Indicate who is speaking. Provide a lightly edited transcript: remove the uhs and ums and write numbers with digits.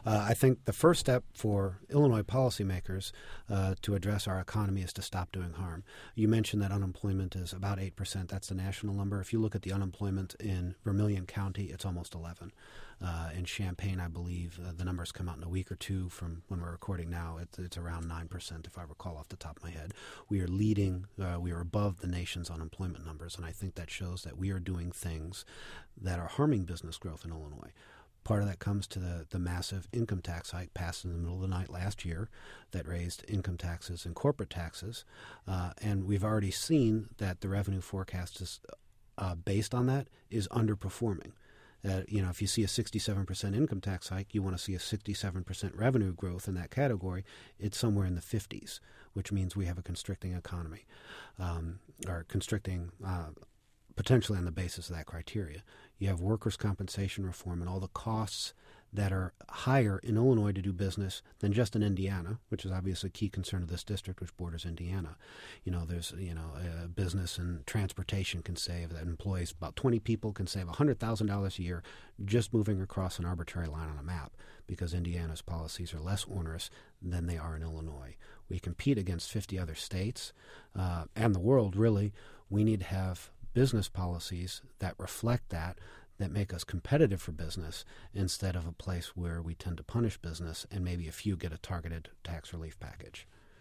Speaker 1: I think the first step for Illinois policymakers to address our economy is to stop doing harm. You mentioned that unemployment is about 8%. That's the national number. If you look at the unemployment in Vermilion County, it's almost 11. In Champaign, I believe, the numbers come out in a week or two from when we're recording now. It's around 9%, if I recall off the top of my head. We are leading, we are above the nation's unemployment numbers, and I think that shows that we are doing things that are harming business growth in Illinois. Part of that comes to the massive income tax hike passed in the middle of the night last year that raised income taxes and corporate taxes. And we've already seen that the revenue forecast is based on that is underperforming. If you see a 67% income tax hike, you want to see a 67% revenue growth in that category. It's somewhere in the 50s, which means we have a constricting economy, or constricting potentially on the basis of that criteria. You have workers' compensation reform and all the costs that are higher in Illinois to do business than just in Indiana, which is obviously a key concern of this district, which borders Indiana. There's business and transportation can save, that employees, about 20 people can save $100,000 a year just moving across an arbitrary line on a map, because Indiana's policies are less onerous than they are in Illinois. We compete against 50 other states and the world, really. We need to have business policies that reflect that make us competitive for business, instead of a place where we tend to punish business and maybe a few get a targeted tax relief package.